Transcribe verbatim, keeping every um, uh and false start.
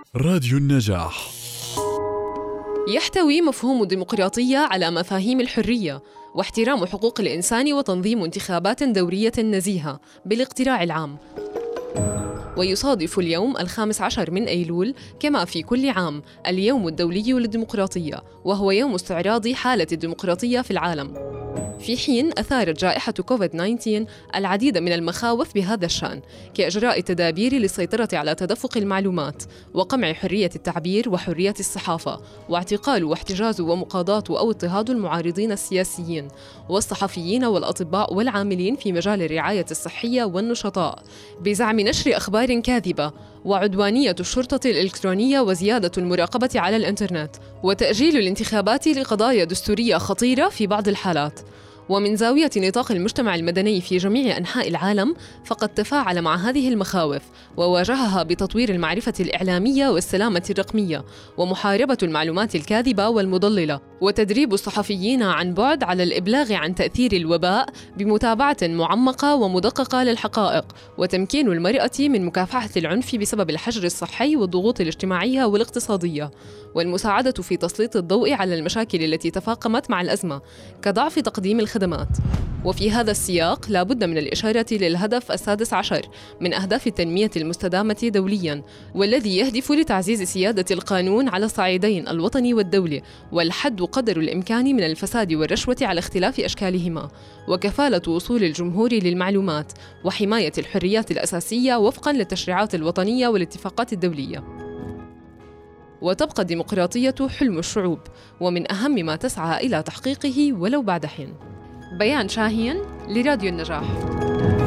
راديو النجاح. يحتوي مفهوم الديمقراطية على مفاهيم الحرية واحترام حقوق الإنسان وتنظيم انتخابات دورية نزيهة بالاقتراع العام. ويصادف اليوم الخامس عشر من أيلول كما في كل عام اليوم الدولي للديمقراطية، وهو يوم استعراض حالة الديمقراطية في العالم، في حين أثارت جائحة كوفيد تسعة عشر العديد من المخاوف بهذا الشأن، كإجراء التدابير للسيطرة على تدفق المعلومات وقمع حرية التعبير وحرية الصحافة، واعتقال واحتجاز ومقاضاة أو اضطهاد المعارضين السياسيين والصحفيين والأطباء والعاملين في مجال الرعاية الصحية والنشطاء، بزعم نشر أخبار كاذبة، وعدوانية الشرطة الإلكترونية وزيادة المراقبة على الإنترنت، وتأجيل الانتخابات لقضايا دستورية خطيرة في بعض الحالات. ومن زاوية نطاق المجتمع المدني في جميع أنحاء العالم، فقد تفاعل مع هذه المخاوف وواجهها بتطوير المعرفة الإعلامية والسلامة الرقمية، ومحاربة المعلومات الكاذبة والمضللة، وتدريب الصحفيين عن بعد على الإبلاغ عن تأثير الوباء بمتابعة معمقة ومدققة للحقائق، وتمكين المرأة من مكافحة العنف بسبب الحجر الصحي والضغوط الاجتماعية والاقتصادية، والمساعدة في تسليط الضوء على المشاكل التي تفاقمت مع الأزمة كضعف تقديم الخدمات. وفي هذا السياق لا بد من الإشارة للهدف السادس عشر من أهداف التنمية المستدامة دولياً، والذي يهدف لتعزيز سيادة القانون على الصعيدين الوطني والدولي، والحد قدر الإمكان من الفساد والرشوة على اختلاف أشكالهما، وكفالة وصول الجمهور للمعلومات، وحماية الحريات الأساسية وفقاً للتشريعات الوطنية والاتفاقات الدولية. وتبقى الديمقراطية حلم الشعوب، ومن أهم ما تسعى إلى تحقيقه ولو بعد حين. بيان شاهين لراديو النجاح.